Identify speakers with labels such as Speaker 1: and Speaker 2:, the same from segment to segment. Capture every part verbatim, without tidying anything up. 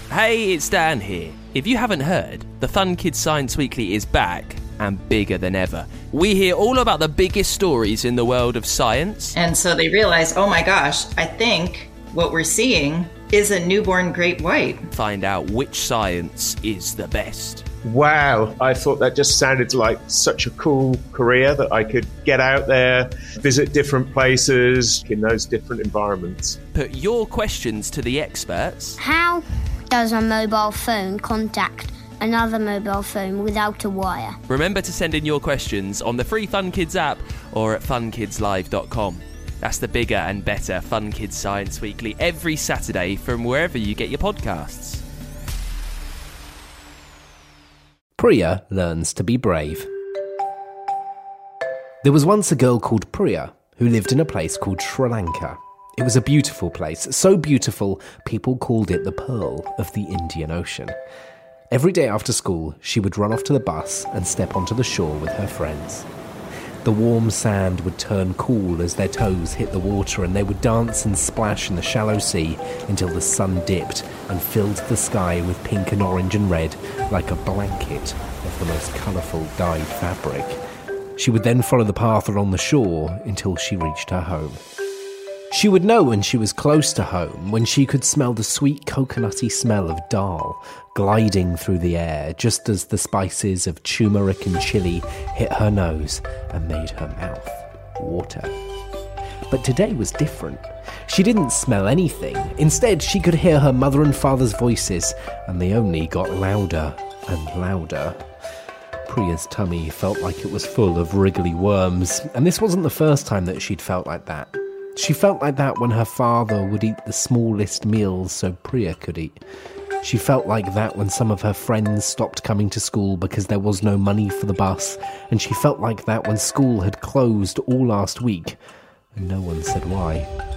Speaker 1: Hey, it's Dan here. If you haven't heard, the Fun Kids Science Weekly is back and bigger than ever. We hear all about the biggest stories in the world of science.
Speaker 2: And so they realize, oh my gosh, I think what we're seeing is a newborn great white.
Speaker 1: Find out which science is the best.
Speaker 3: Wow, I thought that just sounded like such a cool career that I could get out there, visit different places in those different environments.
Speaker 1: Put your questions to the experts.
Speaker 4: How does a mobile phone contact another mobile phone without a wire?
Speaker 1: Remember to send in your questions on the free Fun Kids app or at fun kids live dot com. That's the bigger and better Fun Kids Science Weekly every Saturday from wherever you get your podcasts.
Speaker 5: Priya learns to be brave. There was once a girl called Priya who lived in a place called Sri Lanka. It was a beautiful place, so beautiful people called it the Pearl of the Indian Ocean. Every day after school, she would run off to the bus and step onto the shore with her friends. The warm sand would turn cool as their toes hit the water, and they would dance and splash in the shallow sea until the sun dipped and filled the sky with pink and orange and red like a blanket of the most colourful dyed fabric. She would then follow the path along the shore until she reached her home. She would know when she was close to home when she could smell the sweet coconutty smell of dal gliding through the air just as the spices of turmeric and chili hit her nose and made her mouth water. But today was different. She didn't smell anything. Instead, she could hear her mother and father's voices, and they only got louder and louder. Priya's tummy felt like it was full of wriggly worms, and this wasn't the first time that she'd felt like that. She felt like that when her father would eat the smallest meals so Priya could eat. She felt like that when some of her friends stopped coming to school because there was no money for the bus, and she felt like that when school had closed all last week, and no one said why.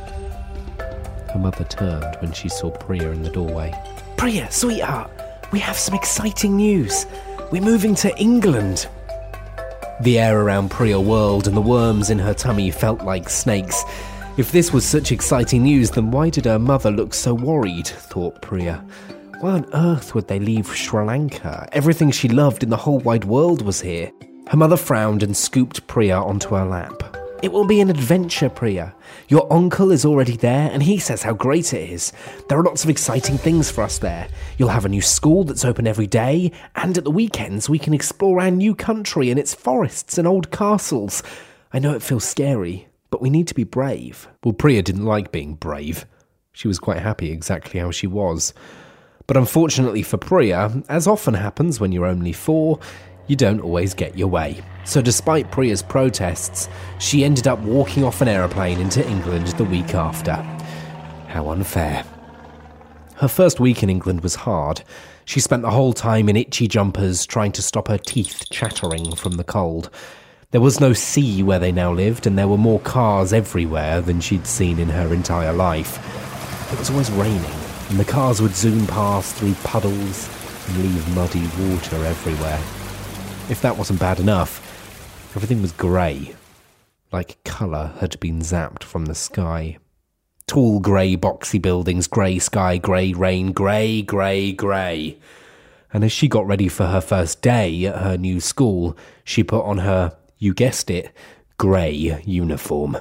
Speaker 5: Her mother turned when she saw Priya in the doorway. "Priya, sweetheart, we have some exciting news. We're moving to England." The air around Priya whirled and the worms in her tummy felt like snakes. If this was such exciting news, then why did her mother look so worried, thought Priya. Why on earth would they leave Sri Lanka? Everything she loved in the whole wide world was here. Her mother frowned and scooped Priya onto her lap. "It will be an adventure, Priya. Your uncle is already there, and he says how great it is. There are lots of exciting things for us there. You'll have a new school that's open every day, and at the weekends we can explore our new country and its forests and old castles. I know it feels scary, but we need to be brave." Well, Priya didn't like being brave. She was quite happy exactly how she was. But unfortunately for Priya, as often happens when you're only four, you don't always get your way. So despite Priya's protests, she ended up walking off an aeroplane into England the week after. How unfair. Her first week in England was hard. She spent the whole time in itchy jumpers trying to stop her teeth chattering from the cold. There was no sea where they now lived, and there were more cars everywhere than she'd seen in her entire life. It was always raining, and the cars would zoom past through puddles and leave muddy water everywhere. If that wasn't bad enough, everything was grey, like colour had been zapped from the sky. Tall grey boxy buildings, grey sky, grey rain, grey, grey, grey. And as she got ready for her first day at her new school, she put on her, you guessed it, grey uniform.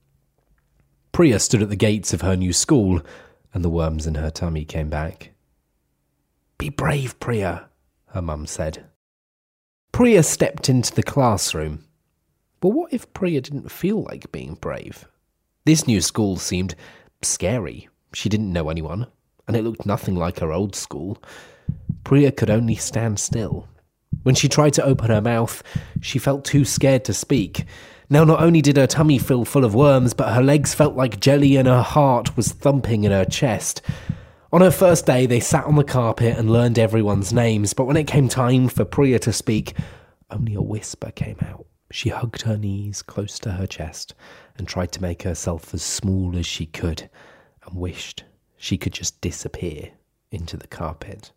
Speaker 5: Priya stood at the gates of her new school, and the worms in her tummy came back. "Be brave, Priya," her mum said. Priya stepped into the classroom. But what if Priya didn't feel like being brave? This new school seemed scary. She didn't know anyone, and it looked nothing like her old school. Priya could only stand still. When she tried to open her mouth, she felt too scared to speak. Now not only did her tummy feel full of worms, but her legs felt like jelly and her heart was thumping in her chest. On her first day, they sat on the carpet and learned everyone's names, but when it came time for Priya to speak, only a whisper came out. She hugged her knees close to her chest and tried to make herself as small as she could, and wished she could just disappear into the carpet.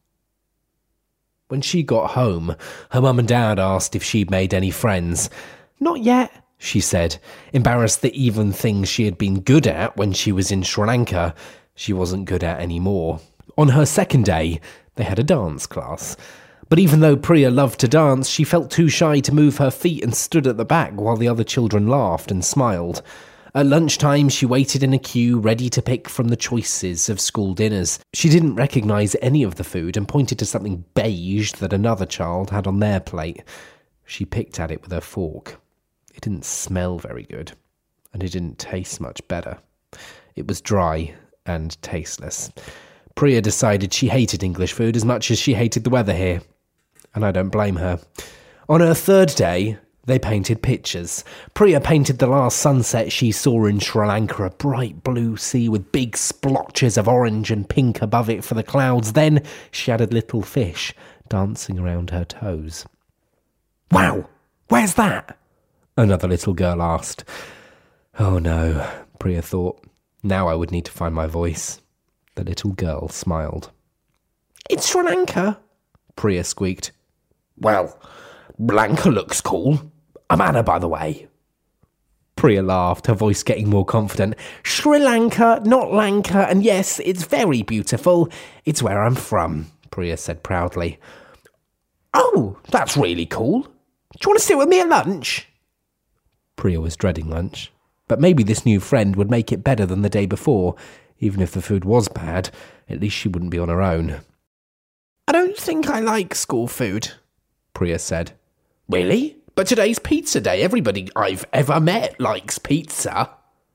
Speaker 5: When she got home, her mum and dad asked if she'd made any friends. "Not yet," she said, embarrassed that even things she had been good at when she was in Sri Lanka, she wasn't good at anymore. On her second day, they had a dance class. But even though Priya loved to dance, she felt too shy to move her feet and stood at the back while the other children laughed and smiled. At lunchtime, she waited in a queue, ready to pick from the choices of school dinners. She didn't recognise any of the food and pointed to something beige that another child had on their plate. She picked at it with her fork. It didn't smell very good, and it didn't taste much better. It was dry and tasteless. Priya decided she hated English food as much as she hated the weather here. And I don't blame her. On her third day, they painted pictures. Priya painted the last sunset she saw in Sri Lanka, a bright blue sea with big splotches of orange and pink above it for the clouds. Then she added little fish dancing around her toes. "Wow, where's that?" another little girl asked. Oh no, Priya thought. Now I would need to find my voice. The little girl smiled. "It's Sri Lanka," Priya squeaked. "Well, Lanka looks cool. I'm Anna, by the way." Priya laughed, her voice getting more confident. "Sri Lanka, not Lanka, and yes, it's very beautiful. It's where I'm from," Priya said proudly. "Oh, that's really cool. Do you want to sit with me at lunch?" Priya was dreading lunch, but maybe this new friend would make it better than the day before. Even if the food was bad, at least she wouldn't be on her own. "I don't think I like school food," Priya said. "Really? But today's pizza day. Everybody I've ever met likes pizza."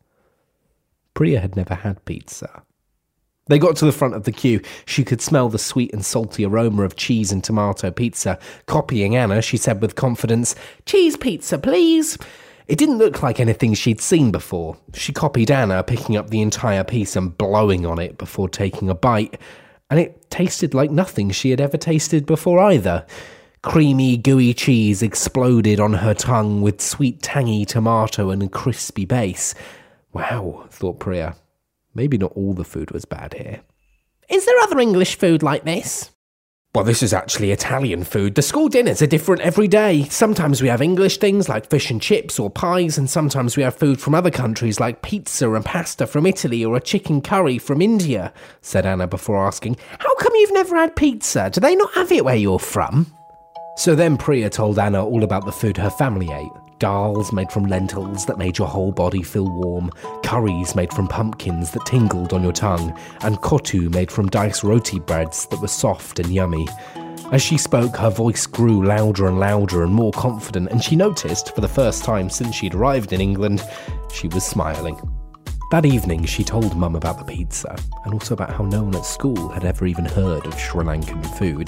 Speaker 5: Priya had never had pizza. They got to the front of the queue. She could smell the sweet and salty aroma of cheese and tomato pizza. Copying Anna, she said with confidence, "Cheese pizza, please." It didn't look like anything she'd seen before. She copied Anna, picking up the entire piece and blowing on it before taking a bite, and it tasted like nothing she had ever tasted before either. Creamy, gooey cheese exploded on her tongue with sweet, tangy tomato and a crispy base. Wow, thought Priya. Maybe not all the food was bad here. "Is there other English food like this?" "Well, this is actually Italian food. The school dinners are different every day. Sometimes we have English things like fish and chips or pies, and sometimes we have food from other countries like pizza and pasta from Italy or a chicken curry from India," said Anna before asking, "How come you've never had pizza? Do they not have it where you're from?" So then Priya told Anna all about the food her family ate. Dals made from lentils that made your whole body feel warm, curries made from pumpkins that tingled on your tongue, and kottu made from diced roti breads that were soft and yummy. As she spoke, her voice grew louder and louder and more confident, and she noticed, for the first time since she'd arrived in England, she was smiling. That evening, she told Mum about the pizza, and also about how no one at school had ever even heard of Sri Lankan food.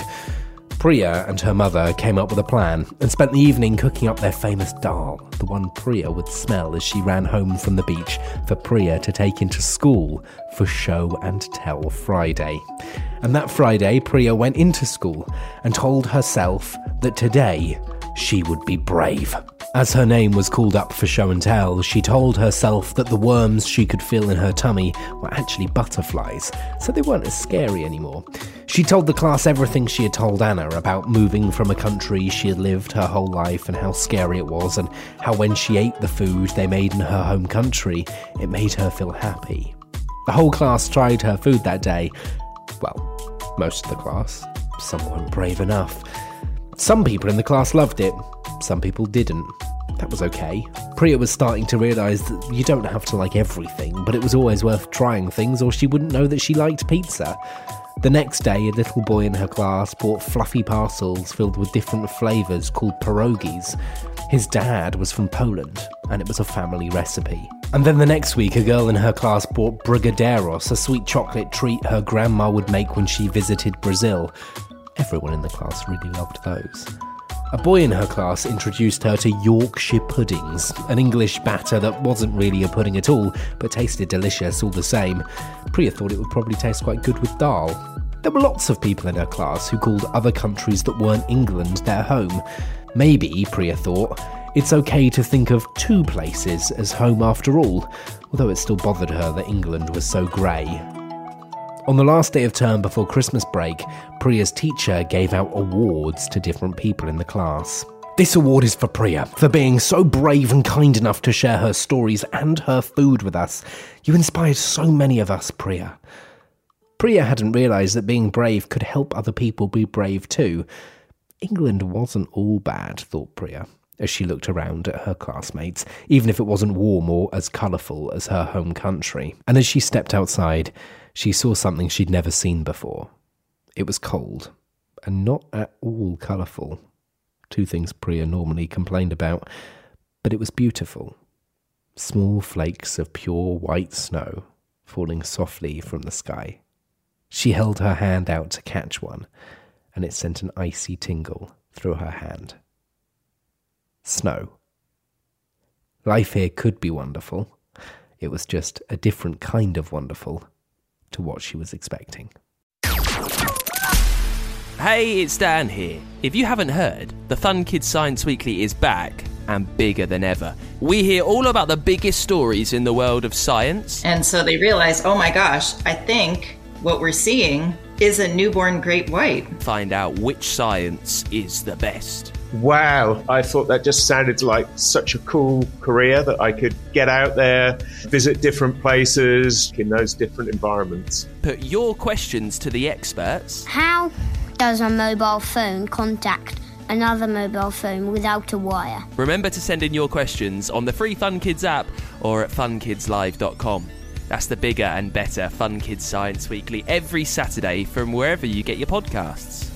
Speaker 5: Priya and her mother came up with a plan and spent the evening cooking up their famous dal, the one Priya would smell as she ran home from the beach, for Priya to take into school for Show and Tell Friday. And that Friday, Priya went into school and told herself that today she would be brave. As her name was called up for show and tell, she told herself that the worms she could feel in her tummy were actually butterflies, so they weren't as scary anymore. She told the class everything she had told Anna about moving from a country she had lived her whole life and how scary it was, and how when she ate the food they made in her home country, it made her feel happy. The whole class tried her food that day. Well, most of the class. Some weren't brave enough. Some people in the class loved it. Some people didn't. That was okay. Priya was starting to realise that you don't have to like everything, but it was always worth trying things or she wouldn't know that she liked pizza. The next day, a little boy in her class bought fluffy parcels filled with different flavours called pierogies. His dad was from Poland, and it was a family recipe. And then the next week, a girl in her class bought brigadeiros, a sweet chocolate treat her grandma would make when she visited Brazil. Everyone in the class really loved those. A boy in her class introduced her to Yorkshire puddings, an English batter that wasn't really a pudding at all, but tasted delicious all the same. Priya thought it would probably taste quite good with dal. There were lots of people in her class who called other countries that weren't England their home. Maybe, Priya thought, it's okay to think of two places as home after all, although it still bothered her that England was so grey. On the last day of term before Christmas break, Priya's teacher gave out awards to different people in the class. This award is for Priya, for being so brave and kind enough to share her stories and her food with us. You inspired so many of us, Priya. Priya hadn't realised that being brave could help other people be brave too. England wasn't all bad, thought Priya, as she looked around at her classmates, even if it wasn't warm or as colourful as her home country. And as she stepped outside, she saw something she'd never seen before. It was cold, and not at all colourful. Two things Priya normally complained about, but it was beautiful. Small flakes of pure white snow falling softly from the sky. She held her hand out to catch one, and it sent an icy tingle through her hand. Snow. Life here could be wonderful. It was just a different kind of wonderful to what she was expecting.
Speaker 1: Hey, it's Dan here. If you haven't heard, the Fun Kids Science Weekly is back and bigger than ever. We hear all about the biggest stories in the world of science.
Speaker 2: And so they realize, oh my gosh, I think what we're seeing is a newborn great white.
Speaker 1: Find out which science is the best.
Speaker 3: Wow, I thought that just sounded like such a cool career that I could get out there, visit different places in those different environments.
Speaker 1: Put your questions to the experts.
Speaker 4: How does a mobile phone contact another mobile phone without a wire?
Speaker 1: Remember to send in your questions on the free Fun Kids app or at fun kids live dot com. That's the bigger and better Fun Kids Science Weekly every Saturday from wherever you get your podcasts.